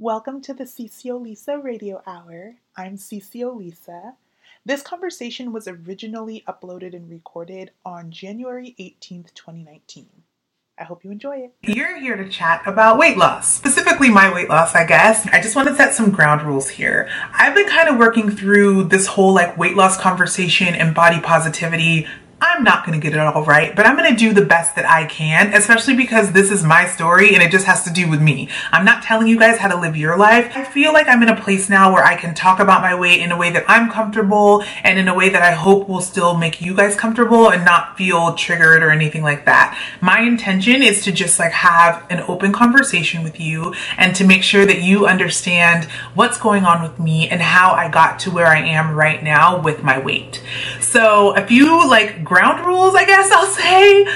Welcome to the Ceciolisa Radio Hour. I'm Ceciolisa. This conversation was originally uploaded and recorded on January 18th, 2019. I hope you enjoy it. You're here to chat about weight loss, specifically my weight loss, I guess. I just want to set some ground rules here. I've been kind of working through this whole weight loss conversation and body positivity. I'm not going to get it all right, but I'm going to do the best that I can, especially because this is my story and it just has to do with me. I'm not telling you guys how to live your life. I feel like I'm in a place now where I can talk about my weight in a way that I'm comfortable and in a way that I hope will still make you guys comfortable and not feel triggered or anything like that. My intention is to just have an open conversation with you and to make sure that you understand what's going on with me and how I got to where I am right now with my weight. So a few ground rules, I guess I'll say.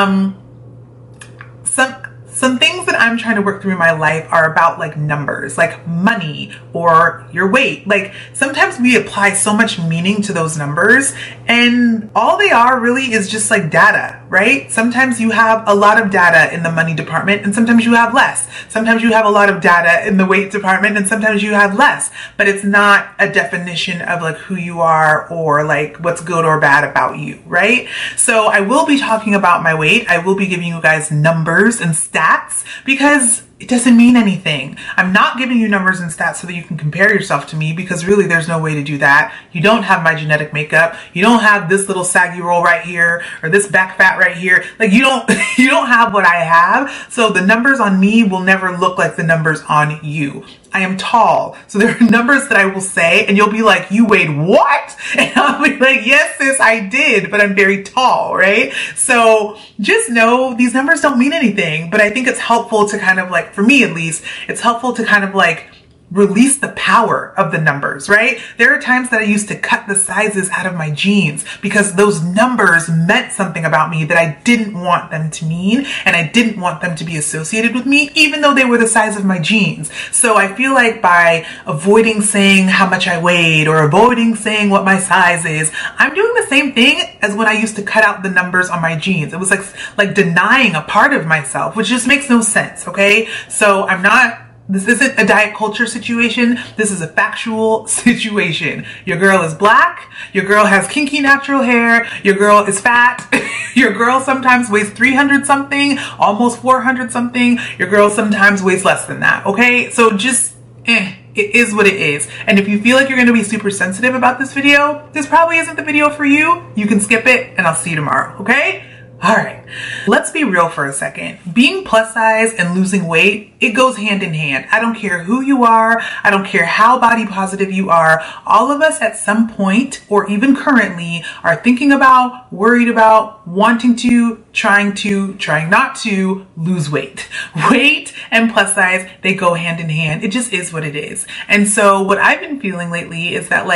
Some things that I'm trying to work through in my life are about numbers, money or your weight. Sometimes we apply so much meaning to those numbers and all they are really is just data, right? Sometimes you have a lot of data in the money department and sometimes you have less. Sometimes you have a lot of data in the weight department and sometimes you have less, but it's not a definition of who you are or what's good or bad about you, right? So I will be talking about my weight. I will be giving you guys numbers and stats because it doesn't mean anything. I'm not giving you numbers and stats so that you can compare yourself to me because really there's no way to do that. You don't have my genetic makeup. You don't have this little saggy roll right here or this back fat right here. You don't have what I have. So the numbers on me will never look like the numbers on you. I am tall. So there are numbers that I will say and you'll be like, you weighed what? And I'll be like, yes, sis, I did, but I'm very tall, right? So just know these numbers don't mean anything, but I think it's helpful to for me at least, it's helpful to release the power of the numbers, right? There are times that I used to cut the sizes out of my jeans because those numbers meant something about me that I didn't want them to mean and I didn't want them to be associated with me, even though they were the size of my jeans. So I feel by avoiding saying how much I weighed or avoiding saying what my size is, I'm doing the same thing as when I used to cut out the numbers on my jeans. It was like denying a part of myself, which just makes no sense, okay? So this isn't a diet culture situation. This is a factual situation. Your girl is black. Your girl has kinky natural hair. Your girl is fat. Your girl sometimes weighs 300 something, almost 400 something. Your girl sometimes weighs less than that. Okay. So just, it is what it is. And if you feel like you're going to be super sensitive about this video, this probably isn't the video for you. You can skip it and I'll see you tomorrow. Okay. All right, let's be real for a second. Being plus size and losing weight, it goes hand in hand. I don't care who you are. I don't care how body positive you are. All of us at some point or even currently are thinking about, worried about, wanting to, trying not to lose weight. Weight and plus size, they go hand in hand. It just is what it is. And so what I've been feeling lately is that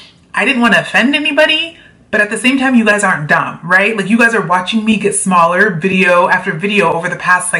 I didn't want to offend anybody, but at the same time, you guys aren't dumb, right? You guys are watching me get smaller video after video over the past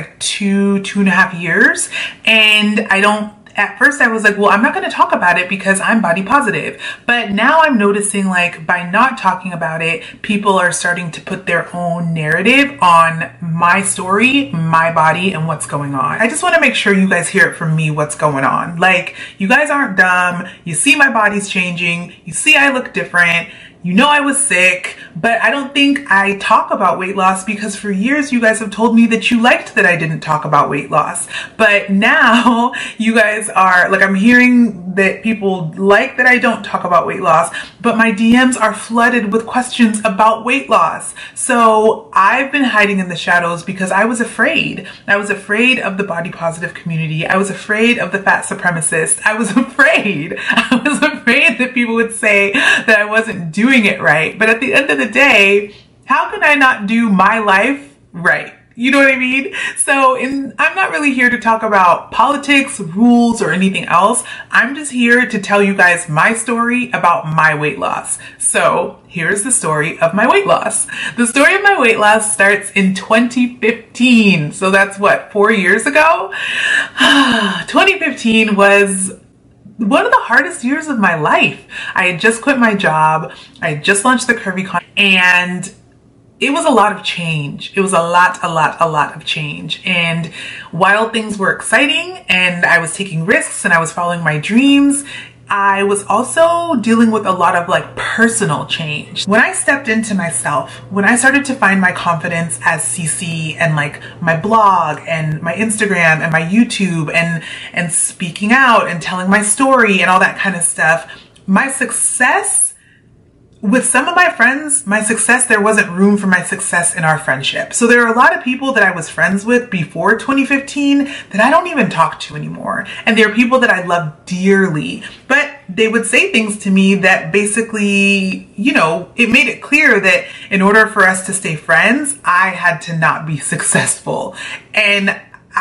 2.5 years. And at first I was well, I'm not going to talk about it because I'm body positive. But now I'm noticing by not talking about it, people are starting to put their own narrative on my story, my body, and what's going on. I just want to make sure you guys hear it from me, what's going on. You guys aren't dumb. You see my body's changing. You see I look different. You know I was sick, but I don't think I talk about weight loss because for years you guys have told me that you liked that I didn't talk about weight loss. But now you guys are I'm hearing that people like that I don't talk about weight loss, but my DMs are flooded with questions about weight loss. So I've been hiding in the shadows because I was afraid. I was afraid of the body positive community. I was afraid of the fat supremacists. I was afraid that people would say that I wasn't doing it right. But at the end of the day, how can I not do my life right? You know what I mean? So I'm not really here to talk about politics, rules, or anything else. I'm just here to tell you guys my story about my weight loss. So here's the story of my weight loss. The story of my weight loss starts in 2015. So that's 4 years ago? 2015 was one of the hardest years of my life. I had just quit my job. I had just launched the Curvy Con, and it was a lot of change. It was a lot of change. And while things were exciting and I was taking risks and I was following my dreams, I was also dealing with a lot of like personal change. When I stepped into myself, when I started to find my confidence as CC and like my blog and my Instagram and my YouTube and speaking out and telling my story and all that kind of stuff, my success with some of my friends, there wasn't room for my success in our friendship. So there are a lot of people that I was friends with before 2015 that I don't even talk to anymore. And there are people that I love dearly, but they would say things to me that basically, you know, it made it clear that in order for us to stay friends, I had to not be successful. And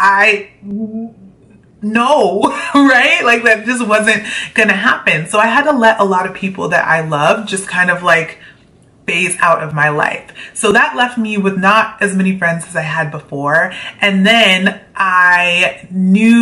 no, right? Like that just wasn't gonna happen. So I had to let a lot of people that I love just kind of like phase out of my life. So that left me with not as many friends as I had before. And then I had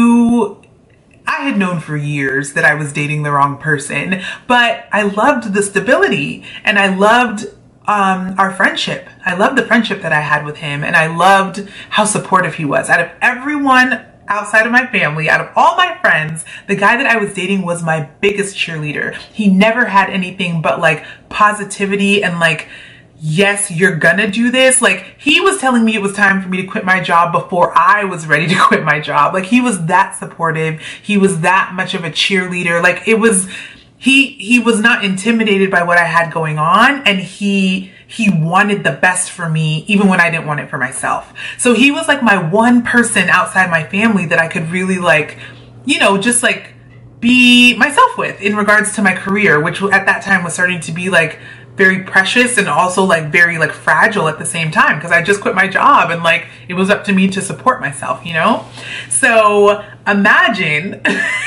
known for years that I was dating the wrong person, but I loved the stability and I loved our friendship. I loved the friendship that I had with him, and I loved how supportive he was. Out of everyone outside of my family, out of all my friends, the guy that I was dating was my biggest cheerleader. He never had anything but like positivity and like, yes, you're gonna do this. Like he was telling me it was time for me to quit my job before I was ready to quit my job. Like he was that supportive. He was that much of a cheerleader. Like it was, he was not intimidated by what I had going on, and he wanted the best for me even when I didn't want it for myself. So he was like my one person outside my family that I could really like, you know, just like be myself with in regards to my career, which at that time was starting to be like very precious and also like very like fragile at the same time, because I just quit my job and like it was up to me to support myself, you know? So imagine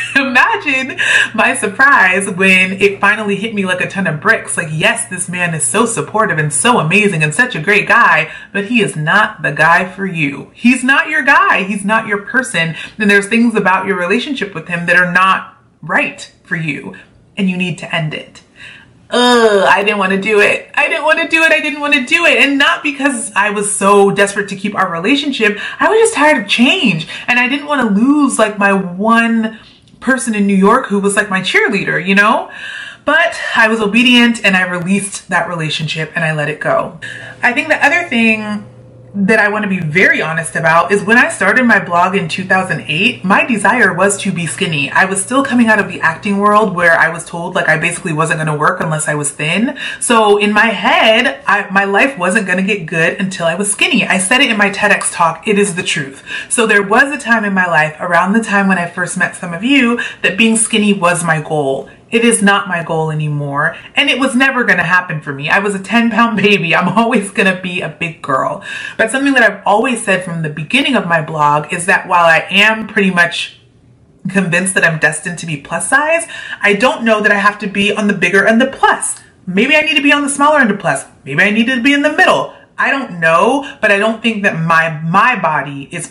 my surprise when it finally hit me like a ton of bricks. Like, yes, this man is so supportive and so amazing and such a great guy, but he is not the guy for you. He's not your guy. He's not your person. And there's things about your relationship with him that are not right for you, and you need to end it. I didn't want to do it. I didn't want to do it. And not because I was so desperate to keep our relationship. I was just tired of change. And I didn't want to lose like my one person in New York who was like my cheerleader, you know? But I was obedient and I released that relationship and I let it go. I think the other thing that I want to be very honest about is when I started my blog in 2008, my desire was to be skinny. I was still coming out of the acting world where I was told like I basically wasn't going to work unless I was thin. So in my head, my life wasn't going to get good until I was skinny. I said it in my TEDx talk. It is the truth. So there was a time in my life around the time when I first met some of you that being skinny was my goal. It is not my goal anymore, and it was never going to happen for me. I was a 10-pound baby. I'm always going to be a big girl. But something that I've always said from the beginning of my blog is that while I am pretty much convinced that I'm destined to be plus size, I don't know that I have to be on the bigger end of plus. Maybe I need to be on the smaller end of plus. Maybe I need to be in the middle. I don't know, but I don't think that my body is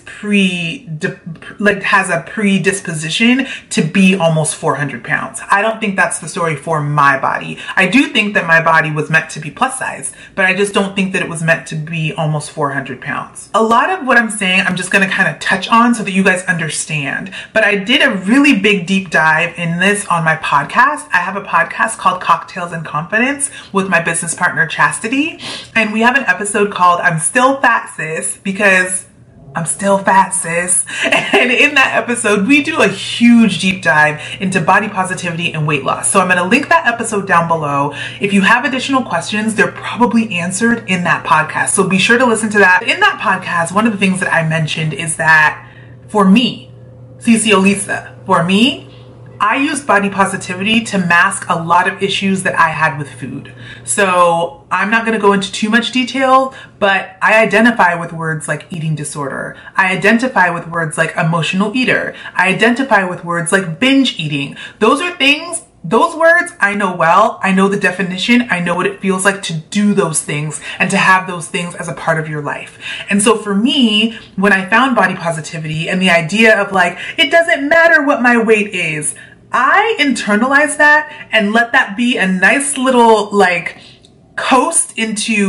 has a predisposition to be almost 400 pounds. I don't think that's the story for my body. I do think that my body was meant to be plus size, but I just don't think that it was meant to be almost 400 pounds. A lot of what I'm saying, I'm just going to kind of touch on so that you guys understand, but I did a really big deep dive in this on my podcast. I have a podcast called Cocktails and Confidence with my business partner, Chastity, and we have an episode called I'm Still Fat Sis, because I'm still fat, sis. And in that episode, we do a huge deep dive into body positivity and weight loss. So I'm going to link that episode down below. If you have additional questions, they're probably answered in that podcast. So be sure to listen to that. In that podcast, one of the things that I mentioned is that for me, CC Olisa, for me, I used body positivity to mask a lot of issues that I had with food. So I'm not going to go into too much detail, but I identify with words like eating disorder. I identify with words like emotional eater. I identify with words like binge eating. Those are things, those words I know well. I know the definition. I know what it feels like to do those things and to have those things as a part of your life. And so for me, when I found body positivity and the idea of like, it doesn't matter what my weight is, I internalized that and let that be a nice little like coast into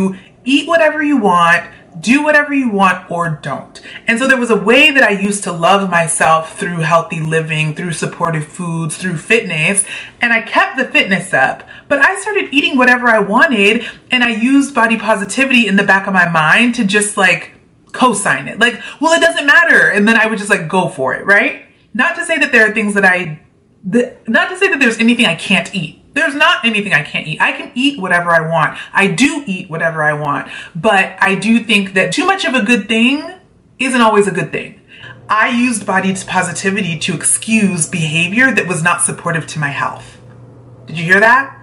eat whatever you want, do whatever you want, or don't. And so there was a way that I used to love myself through healthy living, through supportive foods, through fitness, and I kept the fitness up, but I started eating whatever I wanted, and I used body positivity in the back of my mind to just like co-sign it. Like, well, it doesn't matter. And then I would just like go for it, right? Not to say that there are things that not to say that there's anything I can't eat. There's not anything I can't eat. I can eat whatever I want. I do eat whatever I want. But I do think that too much of a good thing isn't always a good thing. I used body positivity to excuse behavior that was not supportive to my health. Did you hear that?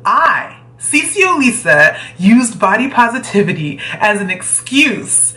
Cece Lisa, used body positivity as an excuse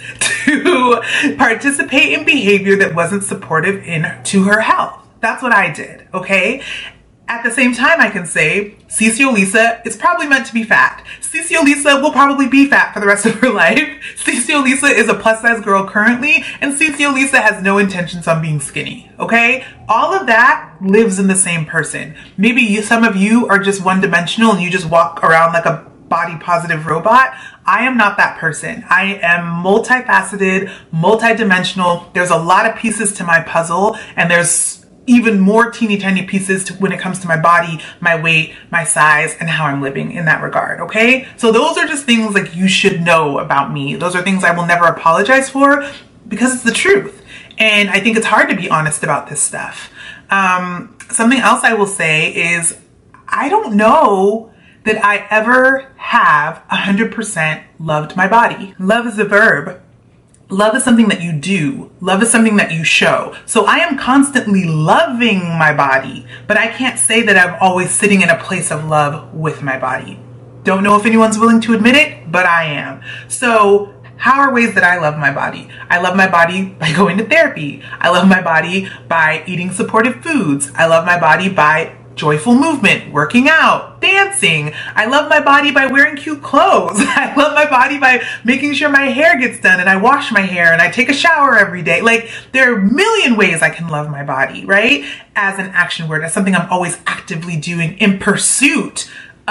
to participate in behavior that wasn't supportive to her health. That's what I did, okay? At the same time, I can say, Cece Lisa is probably meant to be fat. Cece Lisa will probably be fat for the rest of her life. Cece Lisa is a plus size girl currently, and Cece Lisa has no intentions on being skinny, okay? All of that lives in the same person. Maybe some of you are just one dimensional and you just walk around like a body positive robot. I am not that person. I am multifaceted, multidimensional. There's a lot of pieces to my puzzle, and there's even more teeny tiny pieces when it comes to my body, my weight, my size, and how I'm living in that regard, okay? So those are just things like you should know about me. Those are things I will never apologize for because it's the truth. And I think it's hard to be honest about this stuff. Something else I will say is I don't know that I ever have 100% loved my body. Love is a verb. Love is something that you do. Love is something that you show. So I am constantly loving my body, but I can't say that I'm always sitting in a place of love with my body. Don't know if anyone's willing to admit it, but I am. So how are ways that I love my body? I love my body by going to therapy. I love my body by eating supportive foods. I love my body by joyful movement, working out, dancing. I love my body by wearing cute clothes. I love my body by making sure my hair gets done and I wash my hair and I take a shower every day. Like, there are a million ways I can love my body, right? As an action word, as something I'm always actively doing in pursuit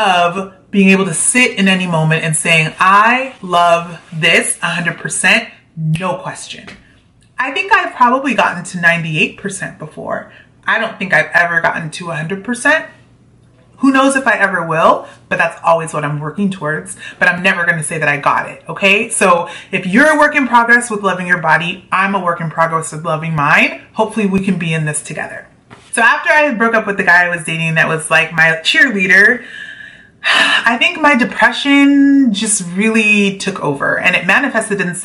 of being able to sit in any moment and saying, I love this 100%, no question. I think I've probably gotten to 98% before. I don't think I've ever gotten to 100%. Who knows if I ever will, but that's always what I'm working towards. But I'm never going to say that I got it, okay? So if you're a work in progress with loving your body, I'm a work in progress with loving mine. Hopefully we can be in this together. So after I broke up with the guy I was dating that was like my cheerleader, I think my depression just really took over, and it manifested in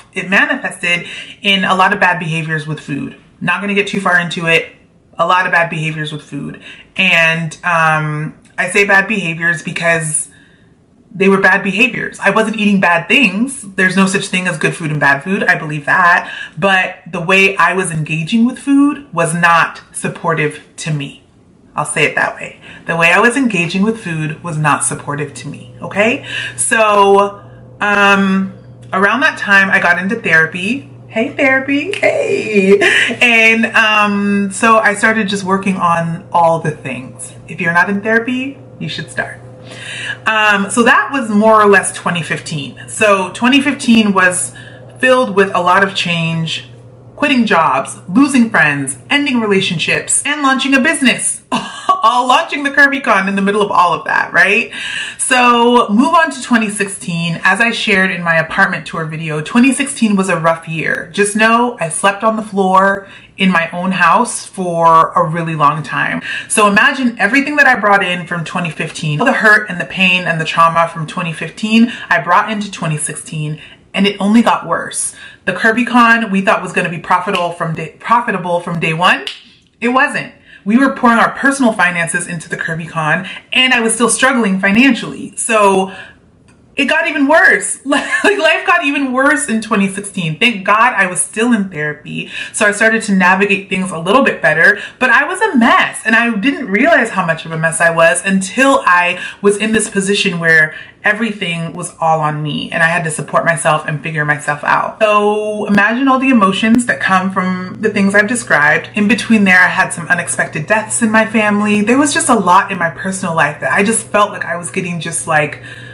a lot of bad behaviors with food. Not going to get too far into it. A lot of bad behaviors with food. And I say bad behaviors because they were bad behaviors. I wasn't eating bad things. There's no such thing as good food and bad food. I believe that. But the way I was engaging with food was not supportive to me. I'll say it that way. The way I was engaging with food was not supportive to me. Okay? So around that time, I got into therapy. Hey, therapy. Hey. And so I started just working on all the things. If you're not in therapy, you should start. So that was more or less 2015. So 2015 was filled with a lot of change, quitting jobs, losing friends, ending relationships, and launching a business. All launching the CurvyCon in the middle of all of that, right? So move on to 2016. As I shared in my apartment tour video, 2016 was a rough year. Just know I slept on the floor in my own house for a really long time. So imagine everything that I brought in from 2015, all the hurt and the pain and the trauma from 2015, I brought into 2016, and it only got worse. The CurvyCon we thought was going to be profitable from day one. It wasn't. We were pouring our personal finances into the CurvyCon, and I was still struggling financially. So it got even worse. Like, life got even worse in 2016. Thank God I was still in therapy. So I started to navigate things a little bit better, but I was a mess, and I didn't realize how much of a mess I was until I was in this position where everything was all on me and I had to support myself and figure myself out. So imagine all the emotions that come from the things I've described. In between there, I had some unexpected deaths in my family. There was just a lot in my personal life that I just felt like I was getting just like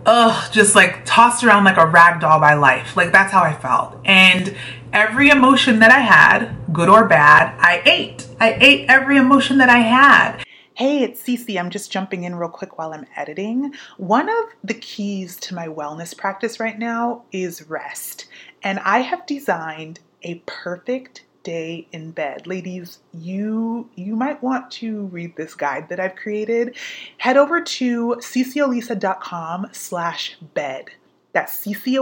just like tossed around like a rag doll by life. Like that's how I felt. And every emotion that I had, good or bad, I ate. I ate every emotion that I had. Hey, it's Cece. I'm just jumping in real quick while I'm editing. One of the keys to my wellness practice right now is rest. And I have designed a perfect day in bed. Ladies, you might want to read this guide that I've created. Head over to ceceolisa.com/bed. That's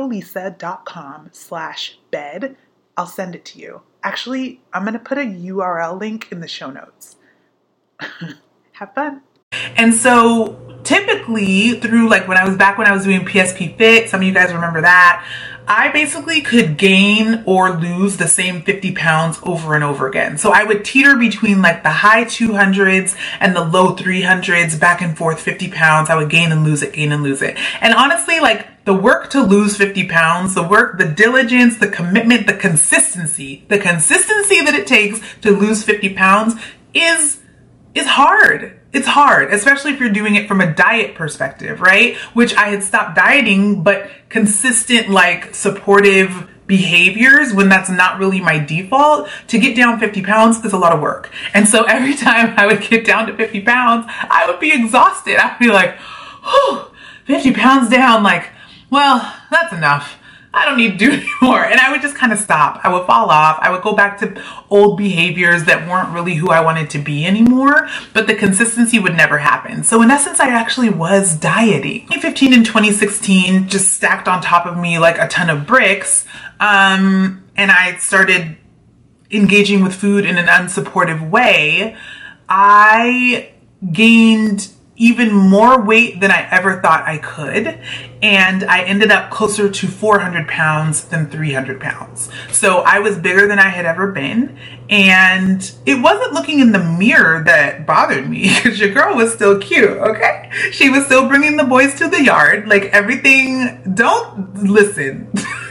ceceolisa.com/bed. I'll send it to you. Actually, I'm going to put a URL link in the show notes. Have fun. And so typically through like when I was doing PSP Fit, some of you guys remember that, I basically could gain or lose the same 50 pounds over and over again. So I would teeter between like the high 200s and the low 300s, back and forth 50 pounds. I would gain and lose it, gain and lose it. And honestly, like the work to lose 50 pounds, the work, the diligence, the commitment, the consistency that it takes to lose 50 pounds is hard. It's hard, especially if you're doing it from a diet perspective, right? Which I had stopped dieting, but consistent, like supportive behaviors when that's not really my default, to get down 50 pounds is a lot of work. And so every time I would get down to 50 pounds, I would be exhausted. I'd be like, whew, 50 pounds down, like, well, that's enough. I don't need to do it anymore. And I would just kind of stop. I would fall off. I would go back to old behaviors that weren't really who I wanted to be anymore, but the consistency would never happen. So in essence, I actually was dieting. 2015 and 2016 just stacked on top of me like a ton of bricks. And I started engaging with food in an unsupportive way. I gained even more weight than I ever thought I could. And I ended up closer to 400 pounds than 300 pounds. So I was bigger than I had ever been. And it wasn't looking in the mirror that bothered me, because your girl was still cute, okay? She was still bringing the boys to the yard. Like everything, listen.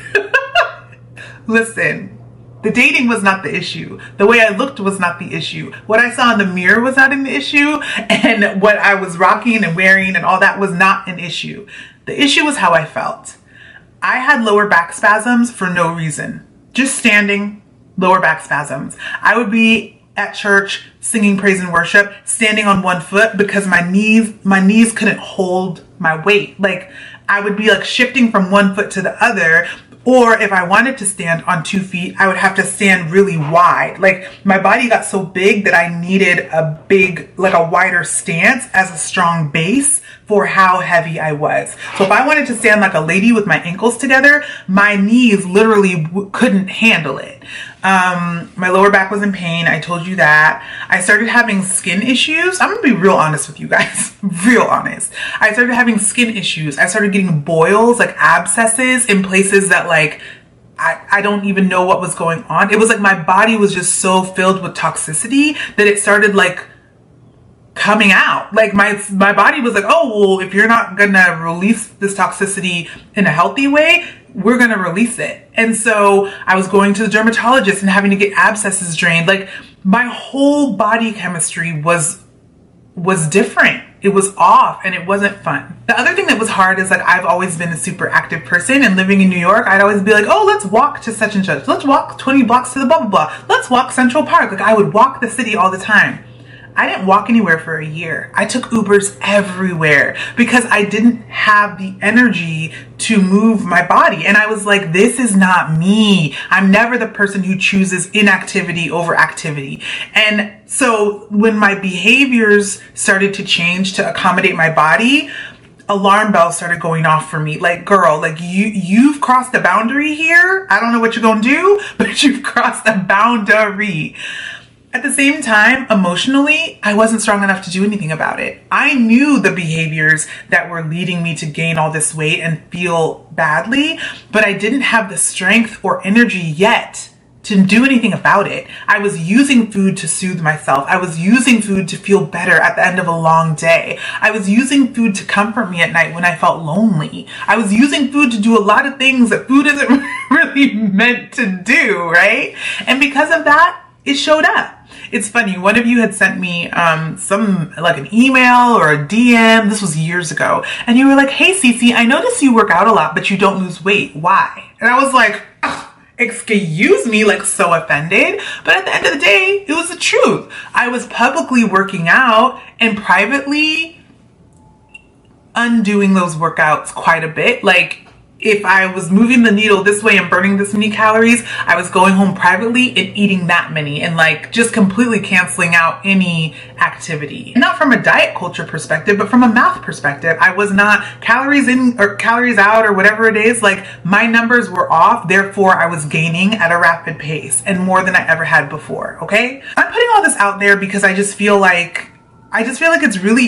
Listen. The dating was not the issue. The way I looked was not the issue. What I saw in the mirror was not an issue. And what I was rocking and wearing and all that was not an issue. The issue was how I felt. I had lower back spasms for no reason. Just standing, lower back spasms. I would be at church singing praise and worship, standing on one foot because my knees couldn't hold my weight. Like I would be like shifting from one foot to the other. Or if I wanted to stand on 2 feet, I would have to stand really wide. Like my body got so big that I needed a wider stance as a strong base for how heavy I was. So if I wanted to stand like a lady with my ankles together, my knees literally couldn't handle it. My lower back was in pain. I told you that. I started having skin issues. I'm gonna be real honest with you guys. Real honest. I started having skin issues. I started getting boils, like abscesses in places that like, I don't even know what was going on. It was like my body was just so filled with toxicity that it started like coming out. Like my body was like, oh, well, if you're not gonna release this toxicity in a healthy way, we're gonna release it. And so I was going to the dermatologist and having to get abscesses drained. Like my whole body chemistry was different. It was off and it wasn't fun. The other thing that was hard is like I've always been a super active person, and living in New York, I'd always be like, oh, let's walk to such and such. Let's walk 20 blocks to the blah, blah, blah. Let's walk Central Park. Like I would walk the city all the time. I didn't walk anywhere for a year. I took Ubers everywhere because I didn't have the energy to move my body. And I was like, this is not me. I'm never the person who chooses inactivity over activity. And so when my behaviors started to change to accommodate my body, alarm bells started going off for me. Like, girl, like you've crossed a boundary here. I don't know what you're going to do, but you've crossed a boundary. At the same time, emotionally, I wasn't strong enough to do anything about it. I knew the behaviors that were leading me to gain all this weight and feel badly, but I didn't have the strength or energy yet to do anything about it. I was using food to soothe myself. I was using food to feel better at the end of a long day. I was using food to comfort me at night when I felt lonely. I was using food to do a lot of things that food isn't really meant to do, right? And because of that, it showed up. It's funny, one of you had sent me like an email or a DM. This was years ago. And you were like, hey, Cece, I notice you work out a lot, but you don't lose weight. Why? And I was like, excuse me, like so offended. But at the end of the day, it was the truth. I was publicly working out and privately undoing those workouts quite a bit. Like, if I was moving the needle this way and burning this many calories, I was going home privately and eating that many and like just completely canceling out any activity. Not from a diet culture perspective, but from a math perspective. I was not calories in or calories out or whatever it is. Like, my numbers were off. Therefore, I was gaining at a rapid pace and more than I ever had before. Okay. I'm putting all this out there because I just feel like it's really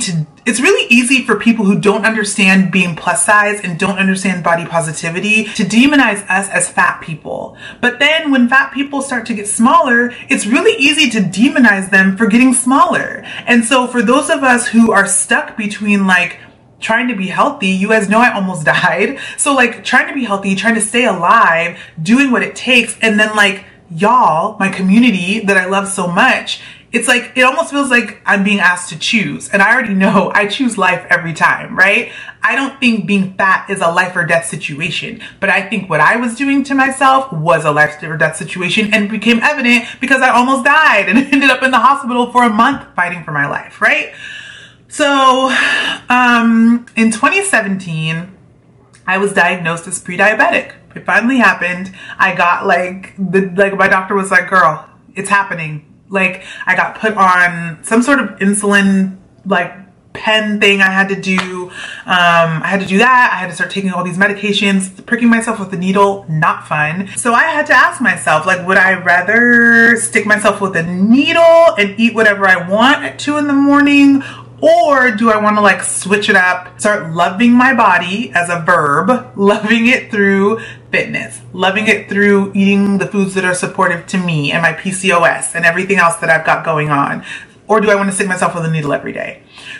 easy for people who don't understand being plus size and don't understand body positivity to demonize us as fat people. But then when fat people start to get smaller, it's really easy to demonize them for getting smaller. And so for those of us who are stuck between like trying to be healthy, you guys know I almost died. So like trying to be healthy, trying to stay alive, doing what it takes, and then like y'all, my community that I love so much, it's like, it almost feels like I'm being asked to choose. And I already know I choose life every time, right? I don't think being fat is a life or death situation, but I think what I was doing to myself was a life or death situation and became evident because I almost died and ended up in the hospital for a month fighting for my life, right? So, in 2017, I was diagnosed as pre-diabetic. It finally happened. I got my doctor was like, girl, it's happening. Like, I got put on some sort of insulin, like, pen thing I had to do. I had to do that. I had to start taking all these medications, pricking myself with a needle, not fun. So I had to ask myself, like, would I rather stick myself with a needle and eat whatever I want at 2 a.m, or do I want to like switch it up, start loving my body as a verb, loving it through fitness, loving it through eating the foods that are supportive to me and my PCOS and everything else that I've got going on? Or do I want to stick myself with a needle every day?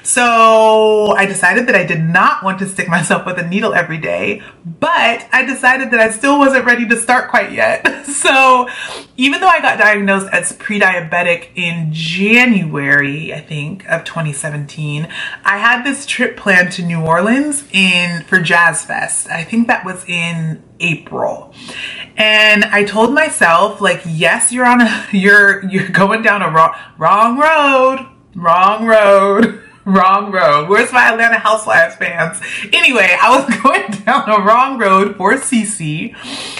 So I decided that I did not want to stick myself with a needle every day, but I decided that I still wasn't ready to start quite yet. So even though I got diagnosed as pre-diabetic in January, I think, of 2017, I had this trip planned to New Orleans for Jazz Fest. I think that was in April. And I told myself, like, yes, you're going down a wrong road. Where's my Atlanta Housewives fans? Anyway, I was going down a wrong road for Cece.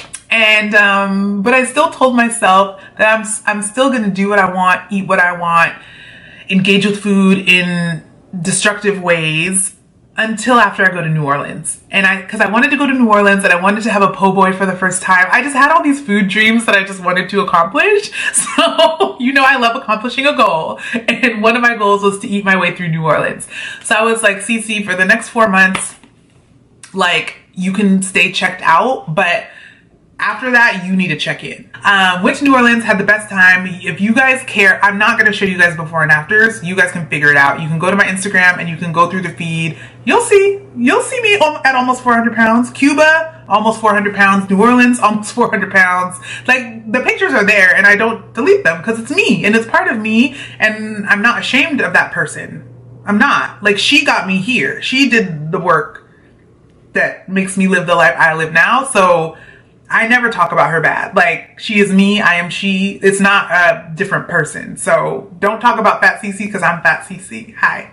And, but I still told myself that I'm still going to do what I want, eat what I want, engage with food in destructive ways until after I go to New Orleans. And because I wanted to go to New Orleans and I wanted to have a po' boy for the first time. I just had all these food dreams that I just wanted to accomplish. So, you know, I love accomplishing a goal. And one of my goals was to eat my way through New Orleans. So I was like, Cece, for the next 4 months, like, you can stay checked out, but after that, you need to check in. Went to New Orleans, had the best time. If you guys care, I'm not going to show you guys before and afters. You guys can figure it out. You can go to my Instagram and you can go through the feed. You'll see me at almost 400 pounds. Cuba, almost 400 pounds. New Orleans, almost 400 pounds. Like, the pictures are there and I don't delete them because it's me and it's part of me and I'm not ashamed of that person. I'm not. Like, she got me here. She did the work that makes me live the life I live now. So I never talk about her bad. Like, she is me, I am she. It's not a different person. So don't talk about Fat Cece because I'm Fat Cece. Hi.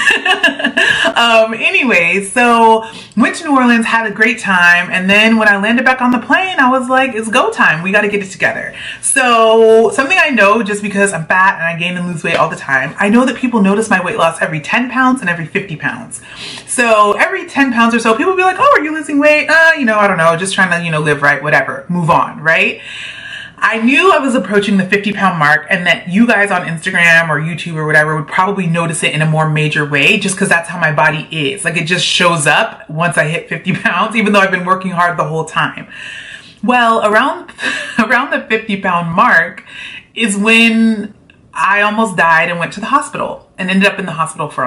Anyway, so went to New Orleans, had a great time, and then when I landed back on the plane, I was like, it's go time. We got to get it together. So something I know, just because I'm fat and I gain and lose weight all the time, I know that people notice my weight loss every 10 pounds and every 50 pounds. So every 10 pounds or so, people will be like, oh, are you losing weight? You know, I don't know, just trying to, live right, whatever, move on, right? I knew I was approaching the 50-pound mark and that you guys on Instagram or YouTube or whatever would probably notice it in a more major way just because that's how my body is. Like, it just shows up once I hit 50 pounds, even though I've been working hard the whole time. Well, around the 50-pound mark is when I almost died and went to the hospital and ended up in the hospital for a month.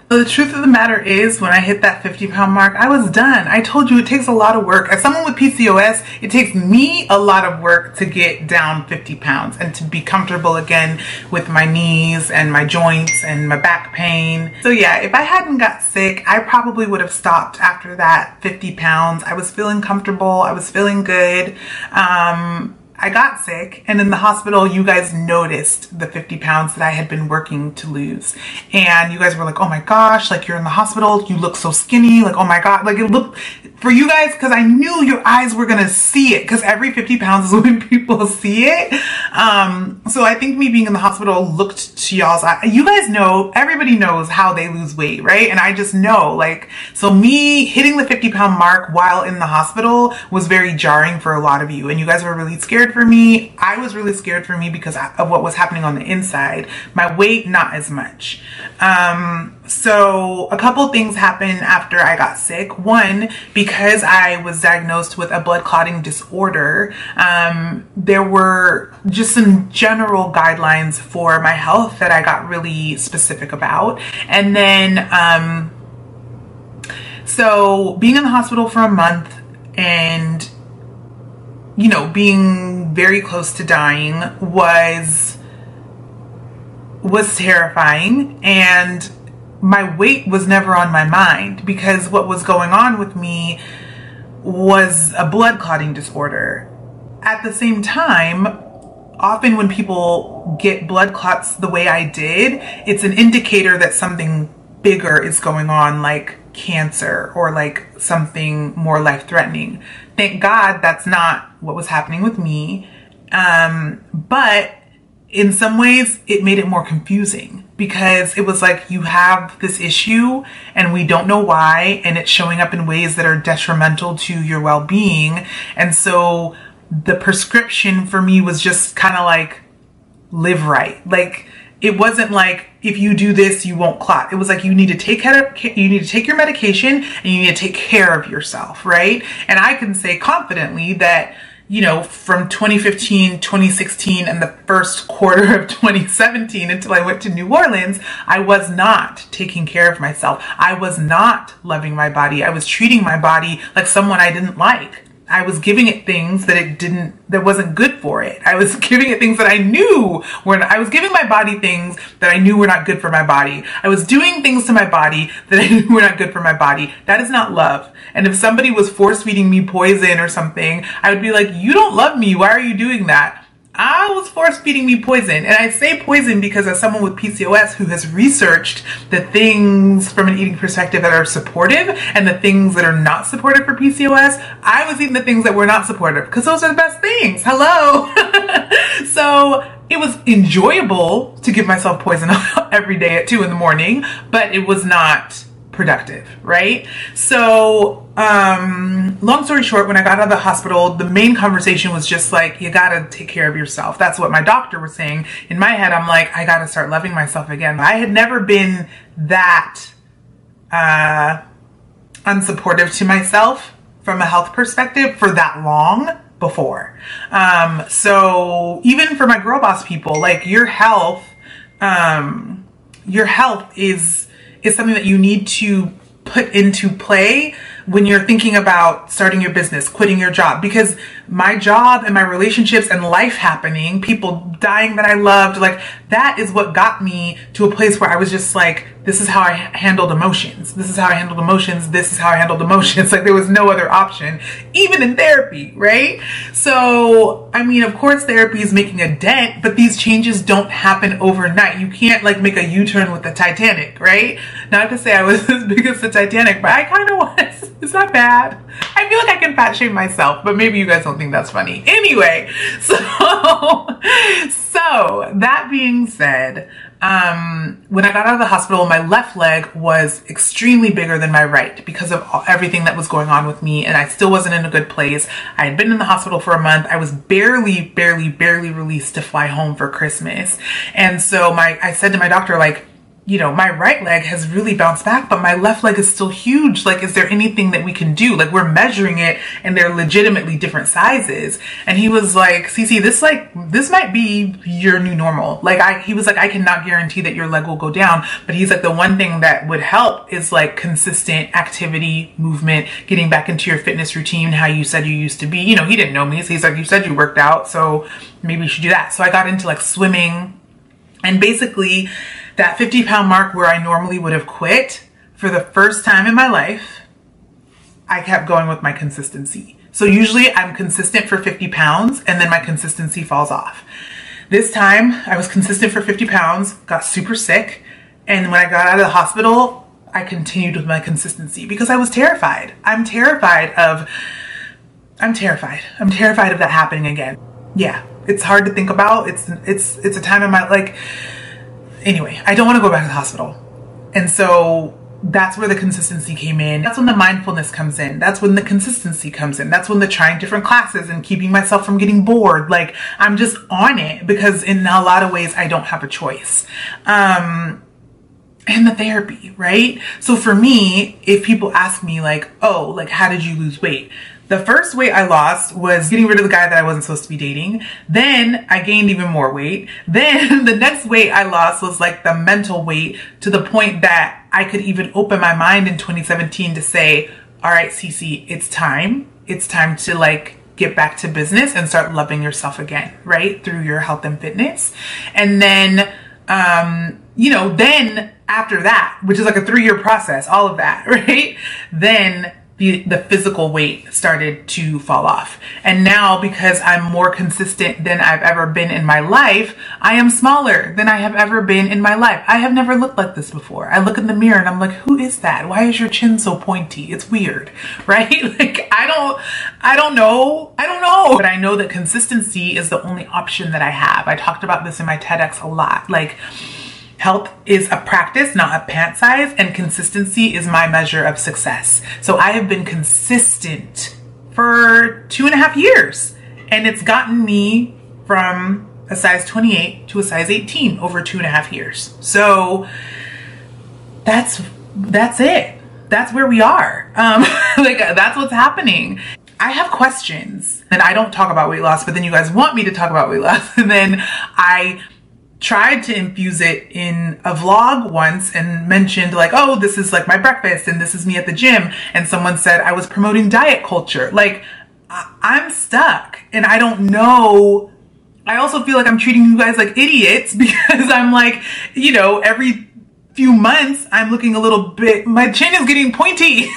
So the truth of the matter is, when I hit that 50-pound mark, I was done. I told you it takes a lot of work. As someone with PCOS, it takes me a lot of work to get down 50 pounds and to be comfortable again with my knees and my joints and my back pain. So yeah, if I hadn't got sick, I probably would have stopped after that 50 pounds. I was feeling comfortable. I was feeling good. I got sick, and in the hospital, you guys noticed the 50 pounds that I had been working to lose. And you guys were like, oh my gosh, like you're in the hospital, you look so skinny, like, oh my God, like it looked, for you guys, because I knew your eyes were going to see it, because every 50 pounds is when people see it. So I think me being in the hospital looked to y'all's eye. You guys know, everybody knows how they lose weight, right? And I just know, like, so me hitting the 50-pound mark while in the hospital was very jarring for a lot of you. And you guys were really scared for me. I was really scared for me because of what was happening on the inside. My weight, not as much. So a couple things happened after I got sick. One, because I was diagnosed with a blood clotting disorder, there were just some general guidelines for my health that I got really specific about. And then, so being in the hospital for a month and, you know, being very close to dying was terrifying, and my weight was never on my mind because what was going on with me was a blood clotting disorder. At the same time, often when people get blood clots the way I did, it's an indicator that something bigger is going on, like cancer or like something more life-threatening. Thank God that's not what was happening with me. But in some ways it made it more confusing because it was like, you have this issue and we don't know why, and it's showing up in ways that are detrimental to your well-being. And so the prescription for me was just kind of like, live right. Like, it wasn't like, if you do this, you won't clot. It was like, you need to take your medication and you need to take care of yourself, right? And I can say confidently that, you know, from 2015, 2016, and the first quarter of 2017 until I went to New Orleans, I was not taking care of myself. I was not loving my body. I was treating my body like someone I didn't like. I was giving it things that wasn't good for it. I was giving it things that I knew I was giving my body things that I knew were not good for my body. I was doing things to my body that I knew were not good for my body. That is not love. And if somebody was force feeding me poison or something, I would be like, you don't love me. Why are you doing that? I was force feeding me poison. And I say poison because as someone with PCOS who has researched the things from an eating perspective that are supportive and the things that are not supportive for PCOS, I was eating the things that were not supportive because those are the best things. Hello. So it was enjoyable to give myself poison every day at 2 a.m, but it was not productive, right? So, long story short, when I got out of the hospital, the main conversation was just like, you gotta take care of yourself. That's what my doctor was saying. In my head, I'm like, I gotta start loving myself again. I had never been that unsupportive to myself from a health perspective for that long before. So even for my girl boss people, like your health is something that you need to put into play when you're thinking about starting your business, quitting your job, because my job and my relationships and life happening, people dying that I loved, like that is what got me to a place where I was just like, this is how I handled emotions. This is how I handled emotions. This is how I handled emotions. Like there was no other option, even in therapy, right? So, I mean, of course therapy is making a dent, but these changes don't happen overnight. You can't like make a U-turn with the Titanic, right? Not to say I was as big as the Titanic, but I kind of was. It's not bad. I feel like I can fat shame myself, but maybe you guys don't think that's funny. Anyway, so that being said, when I got out of the hospital, my left leg was extremely bigger than my right because of everything that was going on with me, and I still wasn't in a good place. I had been in the hospital for a month. I was barely released to fly home for Christmas. And so I said to my doctor, like, you know, my right leg has really bounced back, but my left leg is still huge. Like, is there anything that we can do? Like, we're measuring it and they're legitimately different sizes. And he was like, Cece, this might be your new normal. Like, he was like, I cannot guarantee that your leg will go down, but he's like, the one thing that would help is like consistent activity, movement, getting back into your fitness routine, how you said you used to be. You know, he didn't know me. So he's like, you said you worked out, so maybe you should do that. So I got into like swimming, and basically that 50-pound mark where I normally would have quit, for the first time in my life, I kept going with my consistency. So usually I'm consistent for 50 pounds and then my consistency falls off. This time I was consistent for 50 pounds, got super sick. And when I got out of the hospital, I continued with my consistency because I was terrified. I'm terrified of that happening again. Yeah, it's hard to think about. It's a time in my, like, anyway, I don't want to go back to the hospital. And so that's where the consistency came in. That's when the mindfulness comes in. That's when the consistency comes in. That's when the trying different classes and keeping myself from getting bored. Like, I'm just on it because in a lot of ways I don't have a choice. And the therapy, right? So for me, if people ask me like, oh, like, how did you lose weight? The first weight I lost was getting rid of the guy that I wasn't supposed to be dating. Then I gained even more weight. Then the next weight I lost was like the mental weight, to the point that I could even open my mind in 2017 to say, all right, Cece, it's time. It's time to like get back to business and start loving yourself again, right? Through your health and fitness. And then, you know, then after that, which is like a 3-year process, all of that, right? Then the physical weight started to fall off. And now, because I'm more consistent than I've ever been in my life, I am smaller than I have ever been in my life. I have never looked like this before. I look in the mirror and I'm like, who is that? Why is your chin so pointy? It's weird, right? Like, I don't know. But I know that consistency is the only option that I have. I talked about this in my TEDx a lot. Like, health is a practice, not a pant size, and consistency is my measure of success. So I have been consistent for 2.5 years, and it's gotten me from a size 28 to a size 18 over 2.5 years. So that's it. That's where we are. Like, that's what's happening. I have questions, and I don't talk about weight loss, but then you guys want me to talk about weight loss. And then I tried to infuse it in a vlog once and mentioned like, oh, this is like my breakfast and this is me at the gym. And someone said I was promoting diet culture. Like, I'm stuck and I don't know. I also feel like I'm treating you guys like idiots because I'm like, you know, every few months I'm looking a little bit, my chin is getting pointy.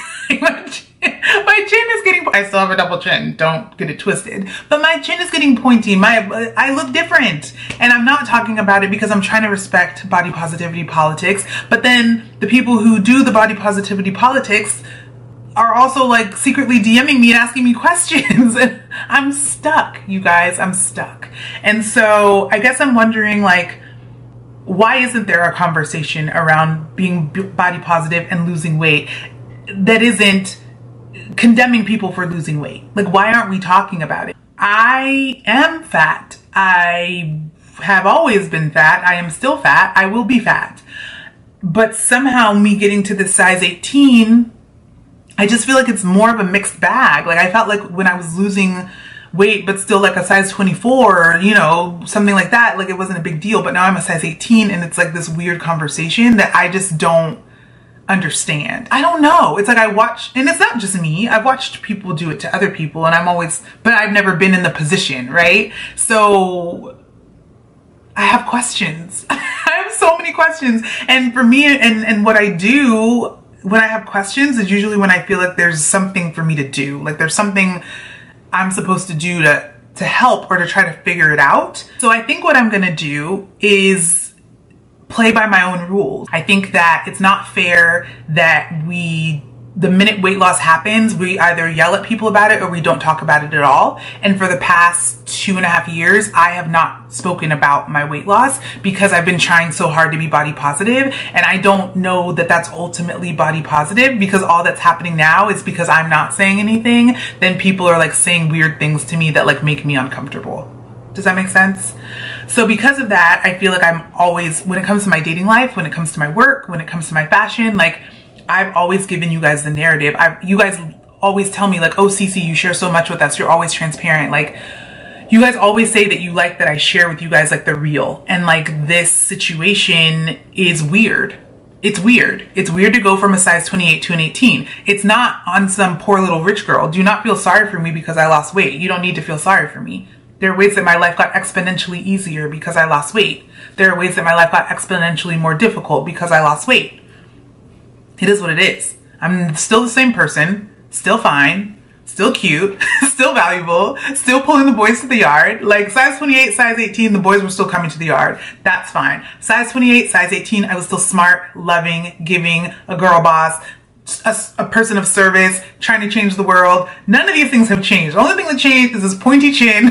My chin is getting, I still have a double chin, don't get it twisted, but my chin is getting pointy. I look different, and I'm not talking about it because I'm trying to respect body positivity politics, but then the people who do the body positivity politics are also like secretly DMing me and asking me questions. And I'm stuck, you guys, I'm stuck. And so I guess I'm wondering, like, why isn't there a conversation around being body positive and losing weight that isn't condemning people for losing weight? Like, why aren't we talking about it? I am fat. I have always been fat. I am still fat. I will be fat. But somehow me getting to this size 18, I just feel like it's more of a mixed bag. Like, I felt like when I was losing weight, but still like a size 24, you know, something like that, like it wasn't a big deal. But now I'm a size 18 and it's like this weird conversation that I just don't understand. I don't know. It's like I watch, and it's not just me. I've watched people do it to other people, and but I've never been in the position, right? So I have questions. I have so many questions. And for me, and what I do when I have questions is usually when I feel like there's something for me to do. Like there's something I'm supposed to do to help or to try to figure it out. So I think what I'm going to do is play by my own rules. I think that it's not fair that the minute weight loss happens, we either yell at people about it or we don't talk about it at all. And for the past 2.5 years, I have not spoken about my weight loss because I've been trying so hard to be body positive. And I don't know that that's ultimately body positive, because all that's happening now is because I'm not saying anything. Then people are like saying weird things to me that like make me uncomfortable. Does that make sense? So because of that, I feel like I'm always, when it comes to my dating life, when it comes to my work, when it comes to my fashion, like I've always given you guys the narrative. You guys always tell me like, oh, Cece, you share so much with us. You're always transparent. Like you guys always say that you like that I share with you guys like the real. And like this situation is weird. It's weird. It's weird to go from a size 28 to an 18. It's not on some poor little rich girl. Do not feel sorry for me because I lost weight. You don't need to feel sorry for me. There are ways that my life got exponentially easier because I lost weight. There are ways that my life got exponentially more difficult because I lost weight. It is what it is. I'm still the same person, still fine, still cute, still valuable, still pulling the boys to the yard. Like size 28, size 18, the boys were still coming to the yard. That's fine. Size 28, size 18, I was still smart, loving, giving, a girl boss, a person of service, trying to change the world. None of these things have changed. The only thing that changed is this pointy chin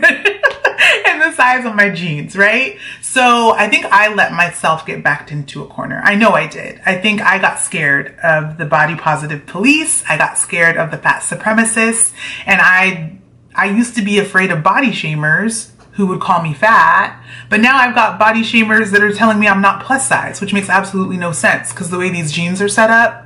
and the size of my jeans, right? So I think I let myself get backed into a corner. I know I did. I think I got scared of the body positive police. I got scared of the fat supremacists. And I used to be afraid of body shamers who would call me fat. But now I've got body shamers that are telling me I'm not plus size, which makes absolutely no sense because the way these jeans are set up,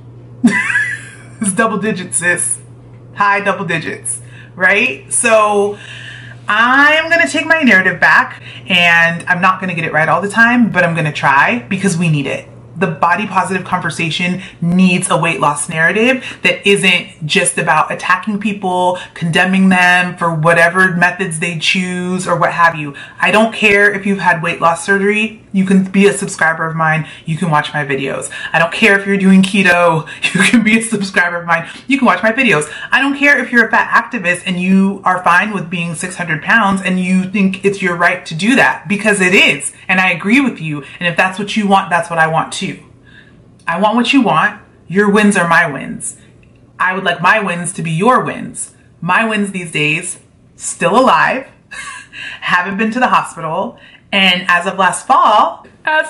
it's double digits, sis. High double digits, right? So I'm going to take my narrative back, and I'm not going to get it right all the time, but I'm going to try because we need it. The body positive conversation needs a weight loss narrative that isn't just about attacking people, condemning them for whatever methods they choose or what have you. I don't care if you've had weight loss surgery. You can be a subscriber of mine. You can watch my videos. I don't care if you're doing keto. You can be a subscriber of mine. You can watch my videos. I don't care if you're a fat activist and you are fine with being 600 pounds and you think it's your right to do that, because it is. And I agree with you. And if that's what you want, that's what I want too. I want what you want. Your wins are my wins. I would like my wins to be your wins. My wins these days, still alive, haven't been to the hospital. And as of last fall,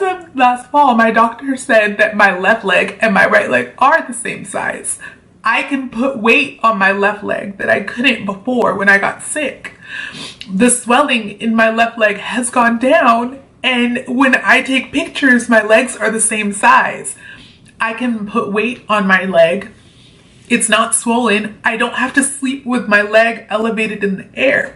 my doctor said that my left leg and my right leg are the same size. I can put weight on my left leg that I couldn't before when I got sick. The swelling in my left leg has gone down. And when I take pictures, my legs are the same size. I can put weight on my leg. It's not swollen. I don't have to sleep with my leg elevated in the air.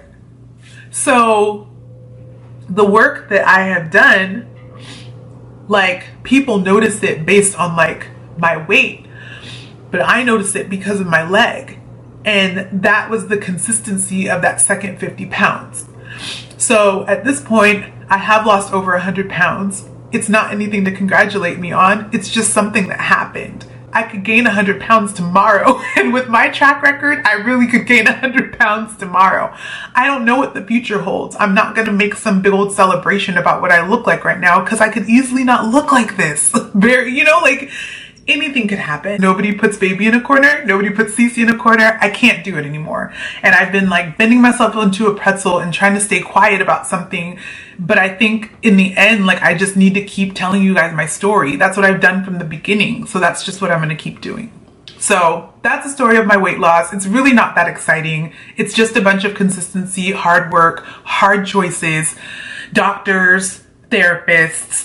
So the work that I have done, like people notice it based on like my weight, but I noticed it because of my leg. And that was the consistency of that second 50 pounds. So at this point, I have lost over 100 pounds. It's not anything to congratulate me on. It's just something that happened. I could gain 100 pounds tomorrow. And with my track record, I really could gain 100 pounds tomorrow. I don't know what the future holds. I'm not going to make some big old celebration about what I look like right now because I could easily not look like this. Like anything could happen. Nobody puts baby in a corner. Nobody puts Cece in a corner. I can't do it anymore. And I've been like bending myself into a pretzel and trying to stay quiet about something. But I think in the end, like I just need to keep telling you guys my story. That's what I've done from the beginning. So that's just what I'm going to keep doing. So that's the story of my weight loss. It's really not that exciting. It's just a bunch of consistency, hard work, hard choices, doctors, therapists.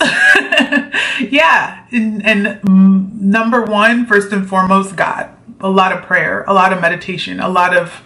Yeah. And number one, first and foremost, God. A lot of prayer, a lot of meditation, a lot of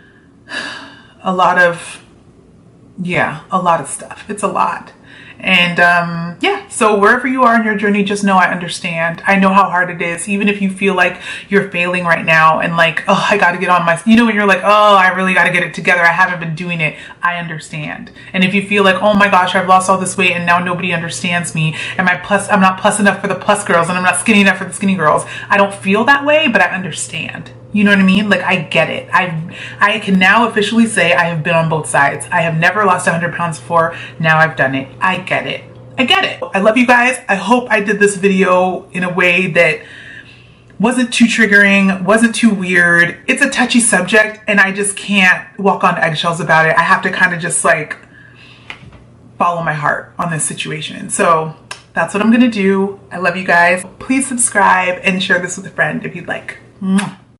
stuff. It's a lot. And yeah, so wherever you are in your journey, just know I understand. I know how hard it is, even if you feel like you're failing right now and like, oh, I got to get on my, when you're like, oh, I really got to get it together. I haven't been doing it. I understand. And if you feel like, oh my gosh, I've lost all this weight and now nobody understands me. I'm not plus enough for the plus girls and I'm not skinny enough for the skinny girls. I don't feel that way, but I understand. You know what I mean? Like, I get it. I can now officially say I have been on both sides. I have never lost 100 pounds before. Now I've done it. I get it. I get it. I love you guys. I hope I did this video in a way that wasn't too triggering, wasn't too weird. It's a touchy subject and I just can't walk on eggshells about it. I have to kind of just like follow my heart on this situation. So that's what I'm going to do. I love you guys. Please subscribe and share this with a friend if you'd like. Mwah.